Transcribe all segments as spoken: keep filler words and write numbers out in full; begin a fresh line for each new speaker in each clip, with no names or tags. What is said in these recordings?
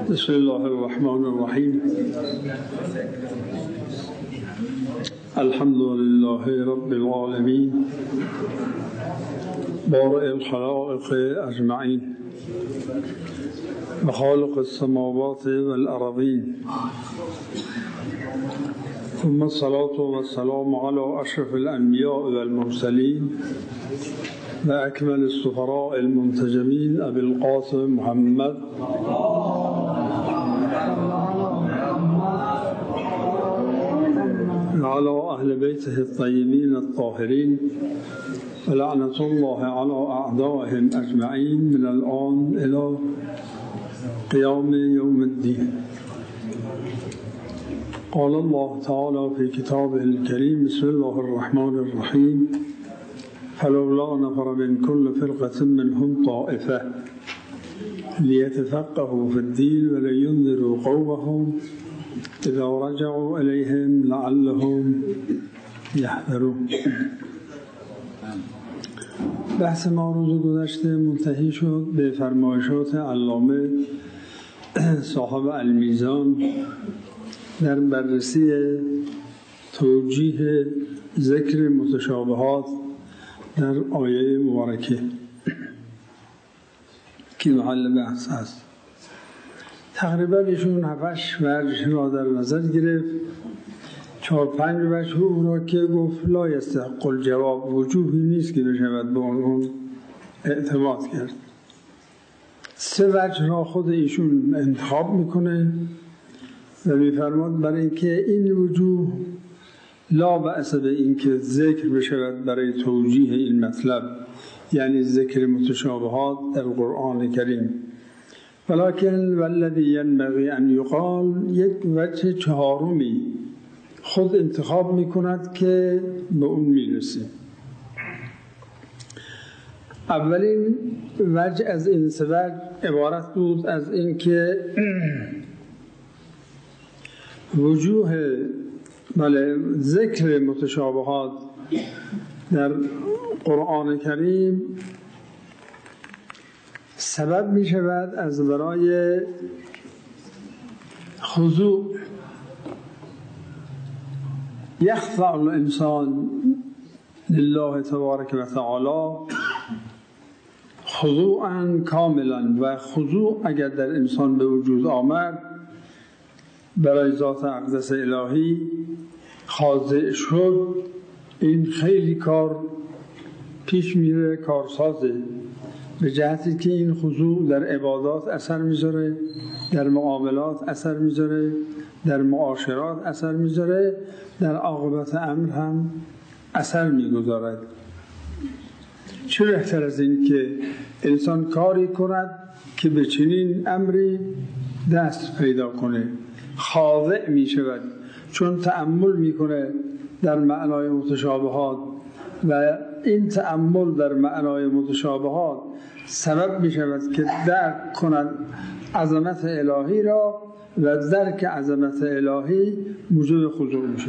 بسم الله الرحمن الرحیم. الحمد لله رب العالمین بارئ الخلائق اجمعین و خالق السماوات والارضین، ثم الصلاة والسلام على اشرف الانبیاء والمرسلین و اکمل السفراء المنتجبین ابی القاسم محمد وعلى اهل بیته الطیبین الطاهرین ولعنة الله على اعدائهم اجمعین من الان الى قیام یوم الدین. قال الله تعالى في كتابه الكريم: بسم الله الرحمن الرحيم. فلولا نفر من كل فرقة منهم طائفة ليتفقهوا في الدين ولينذروا قومهم إذا رجعوا إليهم لعلهم يحذرون. بحث ما روز گذشته منتهی شد به فرمایشات علامه صاحب المیزان در بررسی توجیه ذکر متشابهات در آیه مبارکه که محل بحث است. تقریبا ایشون هفتش وجه را در نظر گرفت. چهار پنج وجه او را که گفت لا یستحق الجواب، وجوهی نیست که بشود به اون اعتماد کرد. سه وجه را خود ایشون انتخاب میکنه و میفرماد برای اینکه این وجوه لا بأس به اینکه ذکر بشود برای توجیه این مطلب، یعنی ذکر متشابهات در قرآن کریم، ولکن والذی ینبغی ان یقال، یک وجه چهارمی خود انتخاب میکند که به اون میرسیم. اولین وجه از این سه وجه عبارت بود از اینکه وجوه بله ذکر متشابهات در قرآن کریم سبب می شود از برای خضوع یخضع الانسان لله تبارک و تعالی خضوعا کاملا، و خضوع اگر در انسان به وجود آمد برای ذات اقدس الهی خاضع شد، این خیلی کار پیش میره، کارسازه، به جهتی که این خضوع در عبادات اثر میذاره، در معاملات اثر میذاره، در معاشرات اثر میذاره، در عاقبت امر هم اثر میگذارد. چه بهتر از این که انسان کاری کند که به چنین امری دست پیدا کنه، خاضع میشود، چون تأمل میکنه در معنای متشابهات و این تأمل در معنای متشابهات سبب میشود که درک کند عظمت الهی را و درک عظمت الهی موجب خضوع میشه.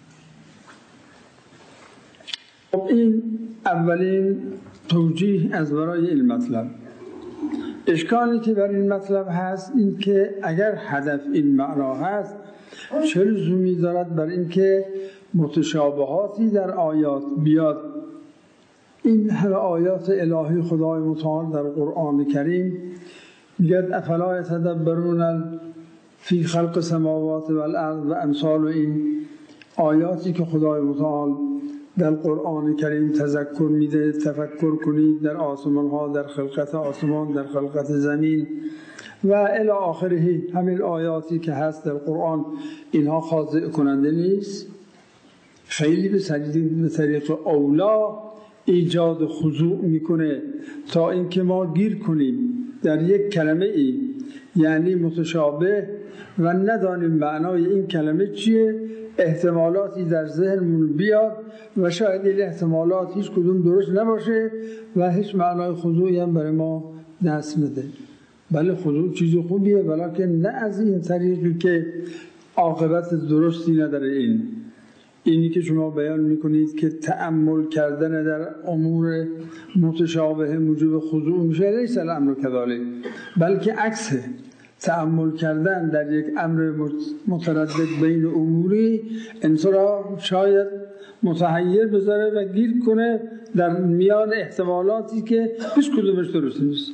این اولین توجیه از برای این مطلب. اشکالی که بر این مطلب هست این که اگر هدف این معنا هست، چه لزومی دارد بر این که متشابهاتی در آیات بیاد؟ این همه آیات الهی خدای متعال در قرآن کریم میگه افلا یتدبرون فی خلق السماوات والارض و امثال این آیاتی که خدای متعال در قرآن کریم تذکر میده، تفکر کنید در آسمان ها، در خلقت آسمان، در خلقت زمین و الی آخره، همین آیاتی که هست در قرآن، اینها خاضع کننده نیست؟ خیلی به طریق اولا ایجاد خضوع میکنه تا اینکه ما گیر کنیم در یک کلمه ای یعنی متشابه و ندانیم معنای این کلمه چیه، احتمالاتی در ذهنمون بیاد و شاید این احتمالات هیچ کدوم درست نباشه و هیچ معنای خضوعی هم برای ما دست نده. بله خضوع چیز خوبیه، ولیکن نه از این طریقی که عاقبت درستی نداره. این اینی که شما بیان میکنید که تأمل کردن در امور متشابه موجب خضوع میشه، لیس الامر کذالک، بلکه عکسه. تأمل کردن در یک امر متردد بین اموری انسان را شاید متحیر بذاره و گیر کنه در میان احتمالاتی که هیچ کدومش درست نیست.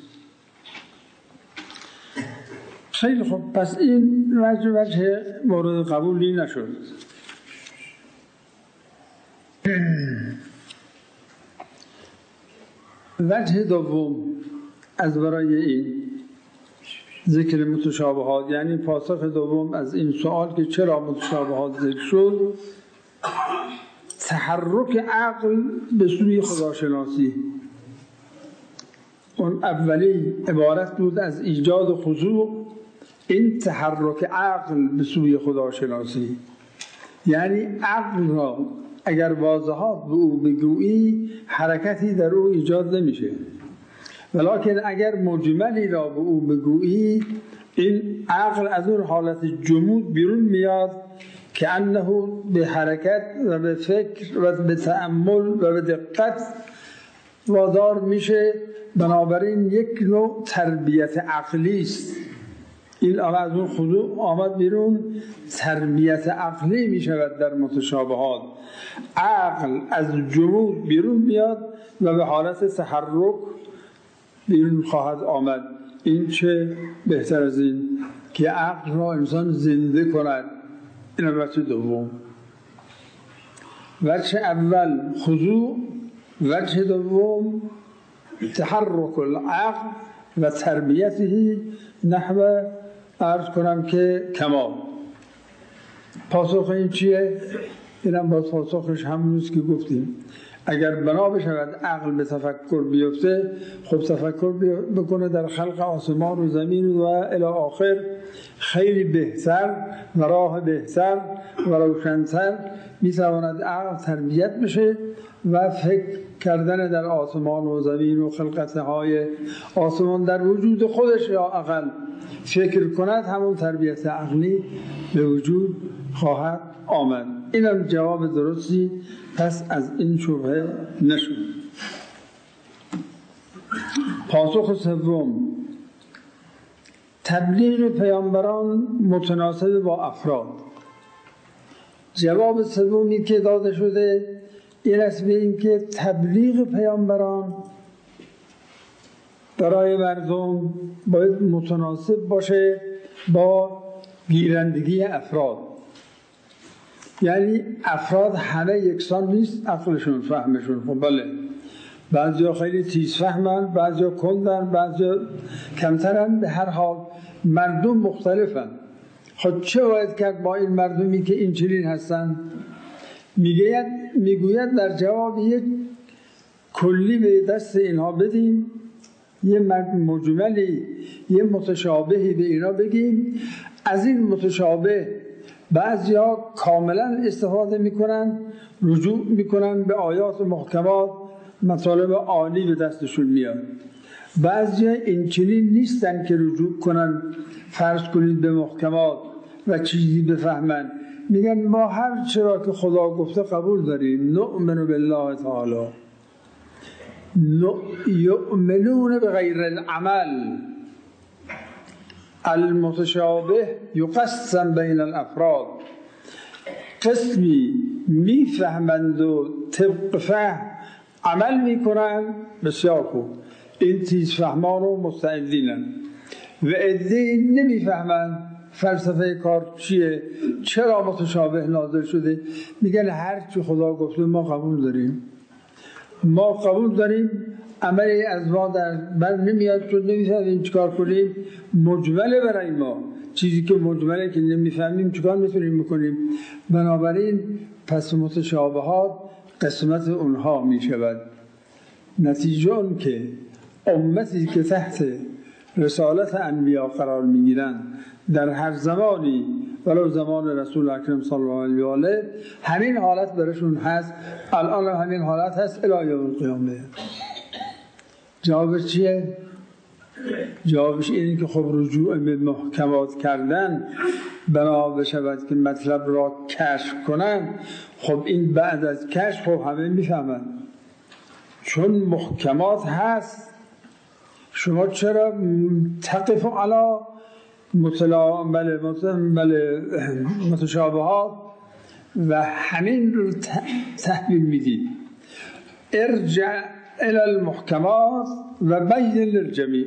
خیلی خوب، پس این وجه وجه مورد قبولی نشد. وجه دوم از برای این ذکر متشابهات، یعنی پاسخ دوم از این سوال که چرا متشابهات ذکر شد، تحرک عقل به سوی خداشناسی. اون اولی عبارت بود از ایجاد خضوع، این تحرک عقل به سوی خداشناسی، یعنی عقل را اگر واضحات به او بگویی حرکتی در او ایجاد نمیشه، ولکن اگر مجملی را به او بگویی این عقل از اون حالت جمود بیرون میاد که انه به حرکت و به فکر و به تأمل و به دقت وادار میشه. بنابراین یک نوع تربیت عقلی است. این از اون خضوع آمد بیرون، تربیت عقلی می شود در متشابهات. عقل از جمود بیرون میاد و به حالت تحرک بیرون خواهد آمد. این چه بهتر از این که عقل را انسان زنده کند. این وجه دوم. وجه اول خضوع، وجه دوم تحرک العقل و تربیته نحو عرض کنم که کمال. پاسخ این چیه؟ اینم باز پاسخش همونیست که گفتیم. اگر بنا بشود عقل به تفکر بیفته، خب تفکر بکنه در خلق آسمان و زمین و الی آخر، خیلی بهتر و راه بهتر و روشن‌تر میتواند عقل تربیت بشه و فکر کردن در آسمان و زمین و خلقتهای آسمان در وجود خودش یا اقل فکر کند، همون تربیت عقلی به وجود خواهد آمد. اینم جواب درستی پس از این شبهه نشد. پاسخ سوم، تبلیغ پیامبران متناسب با افراد. جواب سومی که داده شده این است به این که تبلیغ پیامبران برای مردم باید متناسب باشه با گیرندگی افراد. یعنی افراد همه یکسان نیست عقلشون، فهمشون. خب بله، بعضیا خیلی تیز فهمن، بعضیا کندن، بعضیا کمترن. به هر حال مردم مختلفن. خب چه باید کرد با این مردمی که این چنین هستن؟ میگوید میگوید در جواب یک کلی به دست اینها بدیم، یه مجملی، یه متشابهی به اینا بگیم. از این متشابه بعضیا کاملا استفاده میکنن، رجوع میکنن به آیات محکمات، مطالب عالی به دستشون میاد. بعضیا این چنین نیستن که رجوع کنن، فرض کنید به محکمات و چیزی بفهمن. میگن ما هر چرا که خدا گفته قبول داریم. نؤمن بالله تعالی، یؤمنون بغیر العمل. المتشابه یقسم بین الافراد. قسمی میفهمند و طبق فهم عمل میکنن، بسیار خوب، این تیز فهمان و مستعدینن. و عده‌ای نمیفهمن فلسفه کار چیه، چرا متشابه نازل شده. میگن هر چی خدا گفته ما قبول داریم، ما قبول داریم، عملی از ما در بر نمیاد چون نمیفهمیم چیکار کنیم. مجمله برای ما، چیزی که مجمله که نمیفهمیم چیکار میتونیم بکنیم. بنابراین پس متشابهات قسمت اونها میشود. نتیجه اون که امتی که تحت رسالت انبیا قرار میگیرن در هر زمانی، ولو زمان رسول اکرم صلی الله علیه و آله، همین حالت برشون هست. الان همین حالت هست الی یوم القیامه. جوابش چیه؟ جوابش اینه که خب رجوع به محکمات کردن بنا بشود که مطلب را کشف کنن. خب این بعد از کشف خب همه میفهمن، چون محکمات هست. شما چرا تقف علی مطلع بله بله متشابهات و همین رو تحویل میدید. ارجع الى المحکمات و بین للجمیع،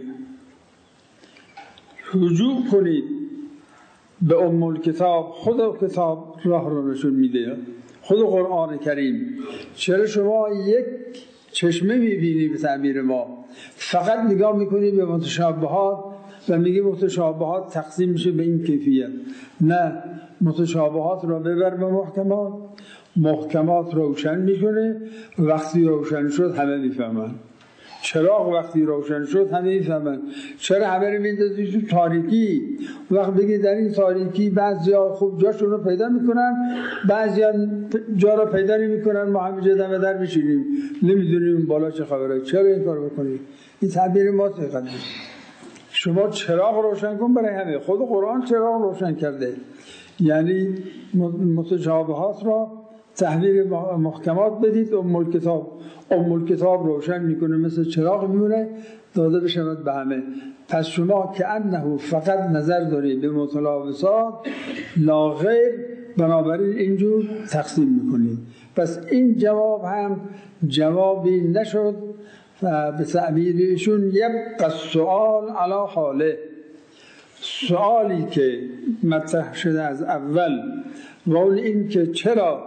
رجوع کنید به ام الکتاب. خود کتاب راه رو نشون میده، خود قرآن کریم. چرا شما یک چشمه میبینی به تعبیر ما، فقط نگاه میکنی به متشابهات و میگی متشابهات تقسیم میشه به این کیفیت؟ نه، متشابهات رو ببر به محکمات، محکمات روشن میکنه. وقتی روشن شد همه میفهمن. چراغ وقتی روشن شد همه میفهمن. چرا همه رو میندازی تو تاریکی؟ وقت بگی در این تاریکی بعضیا خوب جاشون رو پیدا میکنن، بعضیا جا رو پیدا نمیکنن، ما همینجا دم در میشینیم نمیدونیم بالا چه خبره. چرا این کار بکنی؟ این تعبیر ما تقدم. شما چراغ روشن کن برای همه. خود قرآن چراغ روشن کرده، یعنی متشابهات را تحویل محکمات بدید. ام الکتاب ام الکتاب روشن میکنه، مثل چراغ میمونه، داده بشود به همه. پس شما که انه فقط نظر دارید به متلابسات لا غیر، بنابراین اینجور تقسیم میکنید. پس این جواب هم جوابی نشد و به تعبیر ایشون یبقى السؤال علی حاله. سوالی که مطرح شده از اول و اون این که چرا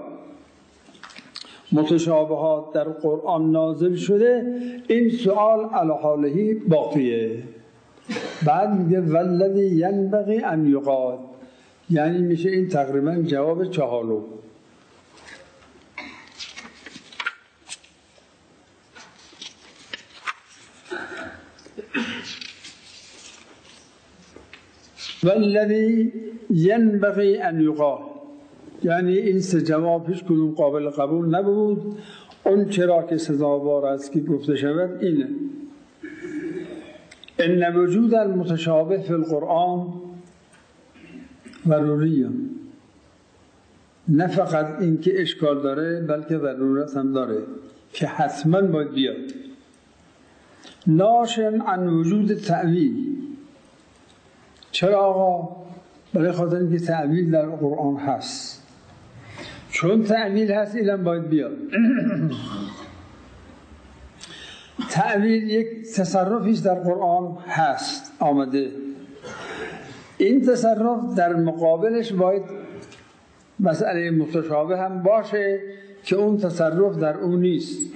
متشابهات در قرآن نازل شده، این سوال علی حالهی باقیه. بعد میگه والذی ینبغی ان یقال، یعنی میشه این تقریبا جواب چهارم. والذی ینبغی ان یقال، یعنی این سه جواب هیچ کدوم قابل قبول نبود. اون چرا که سزاوار است که گفته شود اینه: ان وجود المتشابه فی القرآن ضروریه. نه فقط این که اشکال داره بلکه ضرورت هم داره که حتما باید بیاد. ناشن عن وجود تأویل. چرا آقا؟ برای خاطر اینکه تأویل در قرآن هست. چون تأویل هست اینم باید بیاد. تأویل یک تصرفی در قرآن هست آمده. این تصرف در مقابلش باید مسئله متشابه هم باشه که اون تصرف در اون نیست.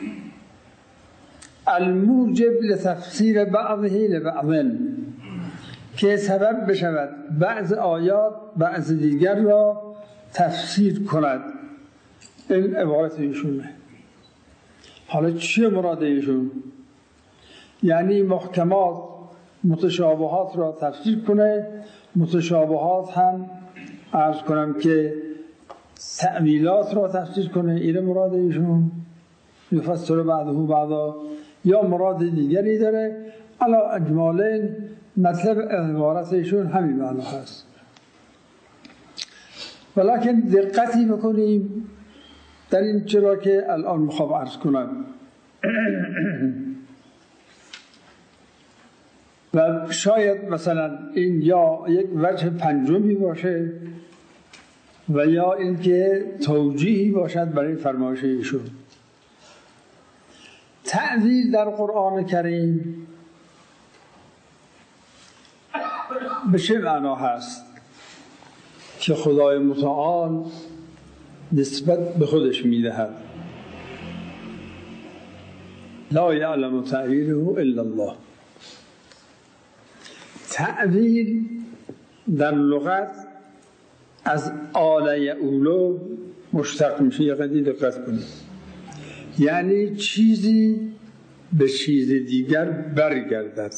الموجب لتفسیر بعضه لبعض، که سبب بشود بعض آیات بعض دیگر را تفسیر کند. این عبارت ایشونه. حالا چیه مراد ایشون؟ یعنی محکمات متشابهات را تفسیر کنه، متشابهات هم عرض کنم که تأویلات را تفسیر کنه. این مراد ایشون. یفسر بعضه بعضا، یا مراد دیگری داره؟ علا اجمالین مطلب عبارت ایشون همین معنا هست. ولیکن دقتی بکنیم در این چرا که الان میخوام عرض کنم. و شاید مثلا این یا یک وجه پنجمی باشه و یا اینکه توجیهی باشد برای فرمایش ایشون. تأویل در قرآن کریم به چه معنا هست که خدای متعال نسبت به خودش میدهد؟ لا یعلم تأویله الا الله. تأویل در لغت از آل یعولو مشتق میشه. یه قدری دقت کنید. یعنی چیزی به چیز دیگر برگردد.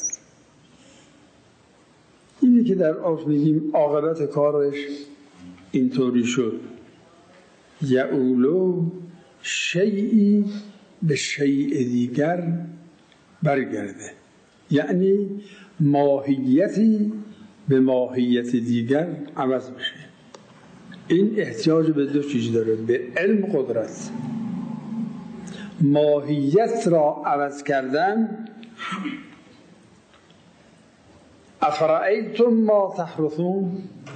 اینی که در عرف میگیم عاقبت کارش اینطوری شد. یعولو شیئی به شیء دیگر برگرده، یعنی ماهیتی به ماهیت دیگر عوض بشه. این احتیاج به دو چیز داره: به علم، قدرت. ماهیت را عوض کردن افرأیتم ما تحرثون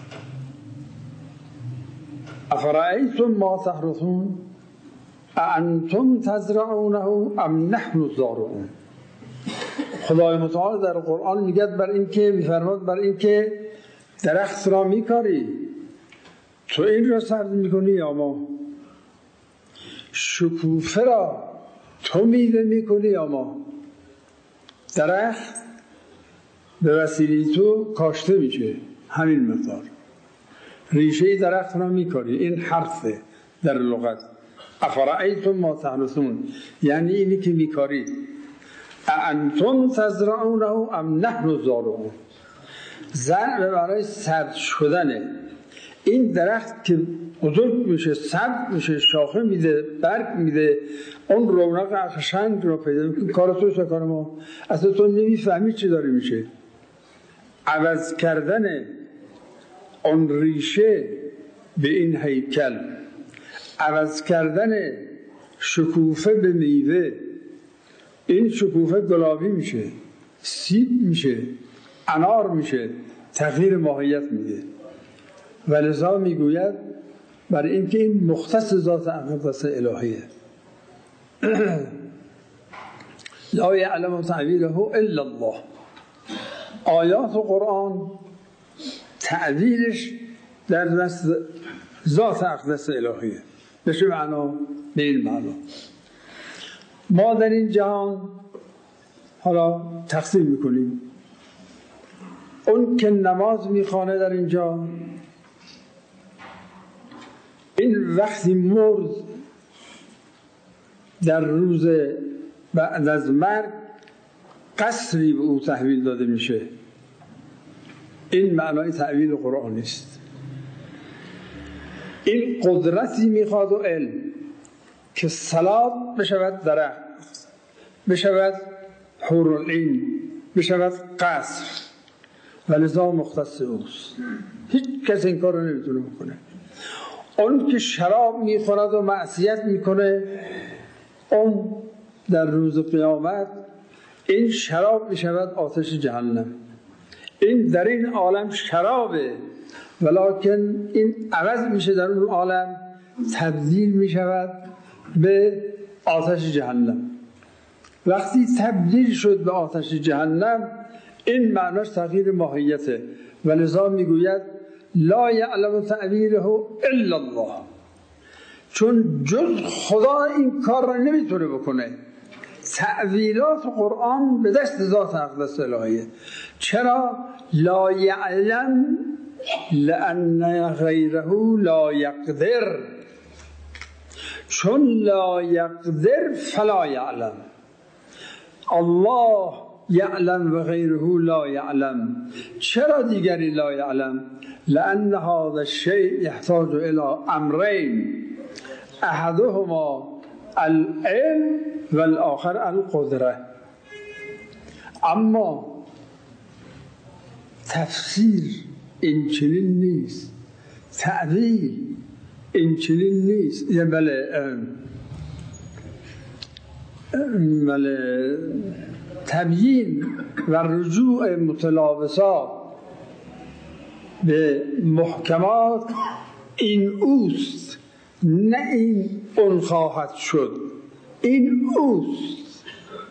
افرأیتم ما تحرثون اانتم تزرعونه ام نحن الزارعون. خدای متعال در قرآن میگه بر این که میفرماد بر این که درخت را میکاری، تو این را سرد میکنی یا ما؟ شکوفه را تو میوه میکنی یا ما؟ درخت به وسیله تو کاشته میشه، همین مقدار. ریشه درخت را میکاری، این حرفه در لغت. افرأیتم ما تحرثون یعنی اینی که میکاری. اانتم تزرعونه ام نحن الزارعون. زرع به معنای سرد شدنه. این درخت که بزرگ میشه، سرد میشه، شاخه میده، برگ میده، اون رونق قشنگ رو پیدا میکنه. کار تو چه کار ما؟ اصلا تو نمیفهمی چی داری میشه. عوض کردن اون ریشه به این هیکل، عوض کردن شکوفه به میوه، این شکوفه گلابی میشه، سیب میشه، انار میشه، تغییر ماهیت میده. و لذا میگوید برای اینکه این مختص ذات اقدس الهیه. لا یعلم تعبیره الا الله. آیات قرآن تعبیرش در دست ذات اقدس الهیه. به چه معنا؟ به این معنا ما در این جهان حالا تقسیم میکنیم. اون که نماز میخوانه در اینجا، این وقتی مرد در روز بعد از مرگ قصری به او تحویل داده میشه. این معنای تعبیر قرآنی است. این قدرتی میخواد و علم که صلات بشود درخت، بشود حورالعین، بشود قصر، و لذا مختص اوست. هیچ کس این کار رو نمیتونه بکنه. اون که شراب میخورد و معصیت میکنه، اون در روز قیامت این شراب میشود آتش جهنم. این در این عالم شرابه، ولکن این عوض میشه در اون عالم، تبدیل میشود به آتش جهنم. وقتی تبدیل شد به آتش جهنم، این معناش تغییر ماهیته. و لذا میگوید لا یعلم تعبیره الا الله، چون جز خدا این کار را نمیتونه بکنه. تعویلات قرآن به دست ذات اقدس الهیه. چرا؟ لا یعلم لأن غیره لا یقدر، چون لا یقدر فلا یعلم. الله یعلم و غیره لا یعلم. چرا دیگری لا یعلم؟ لأن هذا الشیء یحتاج الى امرین، احدهما العلم و الاخر القدره. اما تفسیر این چنین نیست، تعبیر این چنین نیست. یه بله بله تبیین و رجوع متلابسات به محکمات این اوست، نه این اون خواهد شد. این اوست.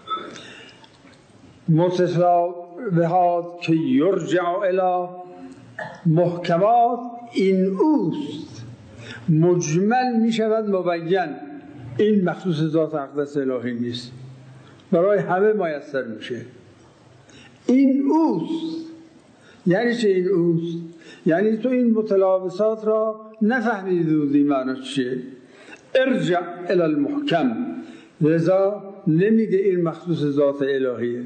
متشابهات که یرجع الی محکمات این اوست. مجمل می شود مبین. این مخصوص ذات اقدس الهی نیست، برای همه میسر میشه. این اوست. یعنی چه این اوست؟ یعنی تو این متلابسات را نفهمیدی بودی معنی چیه. ارجع الی المحکم. لذا نمیگه این مخصوص ذات الهیه.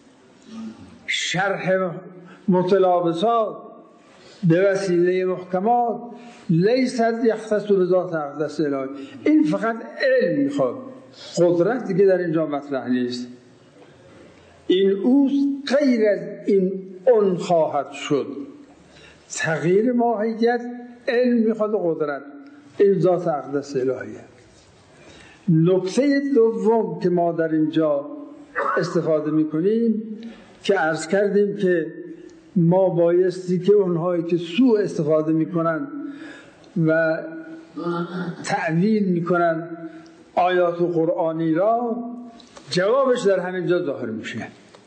شرح متلابسات به وسیله محکمات لیست یختص به ذات اقدس الهی. این فقط علم میخواد، قدرت دیگه در اینجا مطرح نیست. این اوست، غیر از این اون خواهد شد. تغییر ماهیت علم میخواد و قدرت. این ذات اقدس الهیه. نکته دوم که ما در اینجا استفاده میکنیم که عرض کردیم که ما بایستی که اونهایی که سوء استفاده میکنن و تعویل میکنن آیات قرآنی را، جوابش در همین جا ظاهر میشه.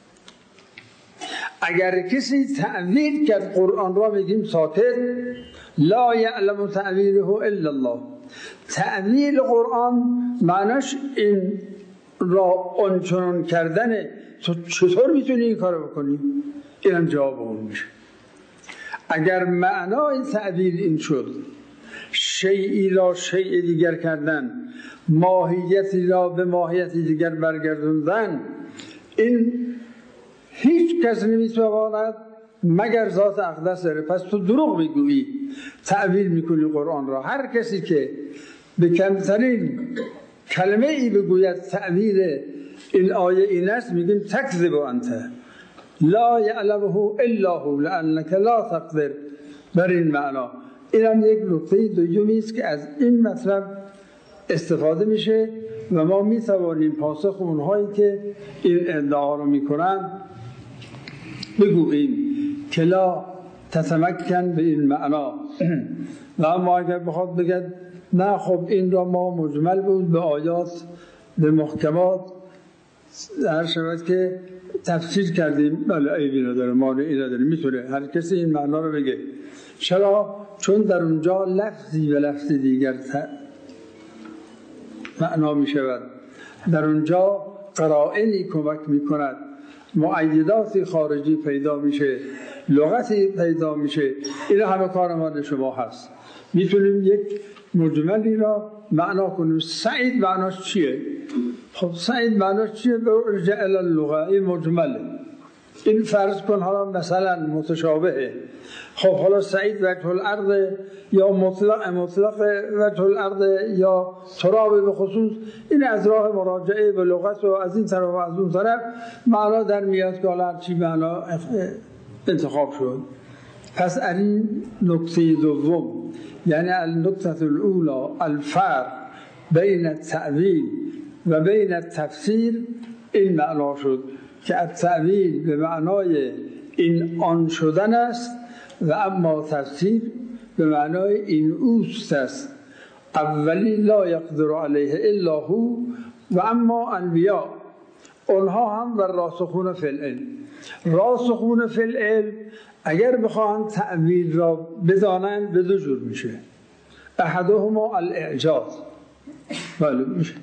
اگر کسی تعویل کرد قرآن را، میگیم ساکت، لا یعلم تعویله الا الله. تعویل قرآن معناش این را آنچنان کردنه. تو چطور میتونی این کارو بکنی؟ اینم جواب اون میشه. اگر معنای تعویل این شد شیئی را شیء دیگر کردن، ماهیتی را به ماهیت دیگر برگردوندن، این هیچ کس نمیتواند مگر ذات اقدس داره. پس تو دروغ میگویی، تعویل میکنی قرآن را. هر کسی که به کمترین کلمه ای بگوید تعویل این آیه این است، میگیم تکذب انت لا یعلمه الا هو لانک لا تقدر بر این معنا. این هم یک نکته دومی است که از این مطلب استفاده میشه و ما میتوانیم پاسخ اونهایی که این ادعا رو میکنن بگوییم که لا تتمکن به این معنا. و اما اگر بخواد بگد نه خب این را ما مجمل بود به آیات به محکمات هر شود که تفسیر کردیم، بله عیبی نداره، مانعی نداره، میتونه هر کسی این معنا رو بگه. چرا؟ چون در اونجا لفظی به لفظ دیگر معنا می شود. در اونجا قرائنی کمک می کند، مؤیداتی خارجی پیدا میشه، لغتی پیدا میشه. این همه کار ما شما هست. میتونیم یک مجملی را معنا کنیم. سعید معناش چیه؟ خب سعید معناش چیه؟ برجع الی اللغه، این مجمله. این فرض کن حالا مثلا متشابهه. خب حالا سعید وجه الارض یا مطلق مطلق وجه الارض یا تراب به خصوص، این از راه مراجعه به لغت و از این طرف و از اون طرف معنا در میاد که حالا چی معنا انتخاب شد. پس این نکته دوم، یعنی النکته الاولى الفرق بین التأویل و بین التفسیر، این معنا شد که التأویل به معنای این آن شدن است و اما تفسیر به معنای این اوست است. اولی لا یقدر علیه الا هو و اما انبیاء، اونها هم و راسخون فی العلم. راسخون فی العلم اگر بخواهند تأویل را بدانند به دو جور میشه. احدهما الاعجاز، بله میشه،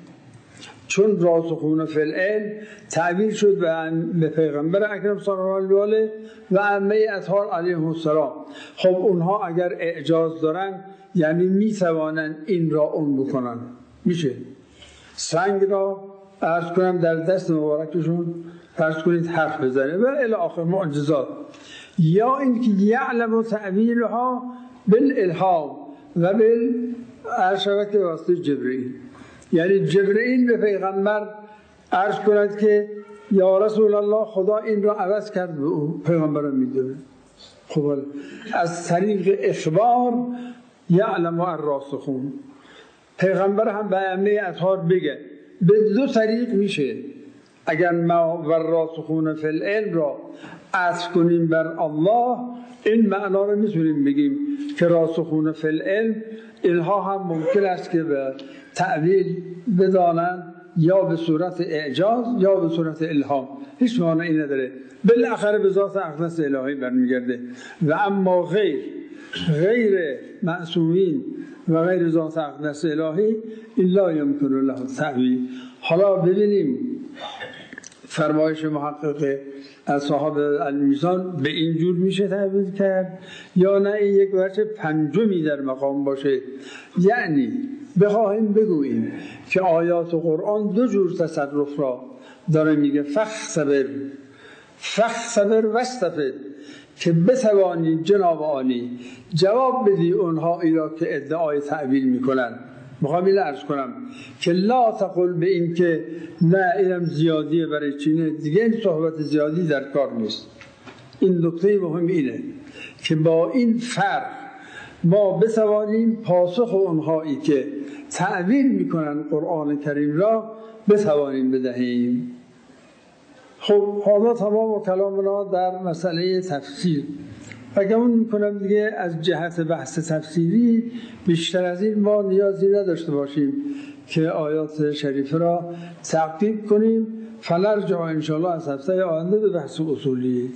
چون راسخون فی العلم تعبیر شد به پیغمبر اکرم صلی الله علیه و ائمه اطهار علیهم السلام. خب اونها اگر اعجاز دارن یعنی میتوانن این را اون بکنن. میشه سنگ را عرض کنم در دست مبارکشون فرض کنید حرف بزنه و الی آخر معجزات. یا اینکه یعلم تعبیرها بالالهام و بال ارشبت واسطه جبرئیل، یعنی جبرئیل به پیغمبر عرض کند که یا رسول الله خدا این را عوض کرد به او، پیغمبر هم میدونه. خب از طریق اخبار یعلم الراسخون، پیغمبر هم به ائمه اطهار بگه. به دو طریق میشه. اگر ما و الراسخون فی العلم را عطف کنیم بر الله، این معنا رو میتونیم بگیم که راسخون فی العلم اینها هم ممکن است که به تعویل بدانند یا به صورت اعجاز یا به صورت الهام، هیچ معنی نداره، بالاخره به ذات اقدس الهی برمیگرده. و اما غیر غیر معصومین و غیر ذات اقدس الهی الا یمکن له تعویل. حالا ببینیم فرمایش محقق اصحاب المیزان به این جور میشه تعبیر کرد یا نه این یک وجه پنجمی در مقام باشه. یعنی بخواهیم بگوییم که آیات قرآن دو جور تصرف را داره میگه، فخصبر فخصبر وستفد، که بتوانی جناب عالی جواب بدی اونها ای را که ادعای تعبیر میکنن. میخوام این عرض کنم که لا تقل به این که نه اینم زیادیه برای چینه دیگه، این صحبت زیادی در کار نیست. این نکته مهم اینه که با این فرق ما بتوانیم پاسخ اونهایی که تعبیر میکنن قرآن کریم را بتوانیم بدهیم. خب حالا تمام کلامنا در مسئله تفسیر و گمان میکنم دیگه از جهت بحث تفسیری بیشتر از این ما نیازی نداشته باشیم که آیات شریفه را تعقیب کنیم. فنرجع انشاءالله از هفته آینده به بحث اصولی.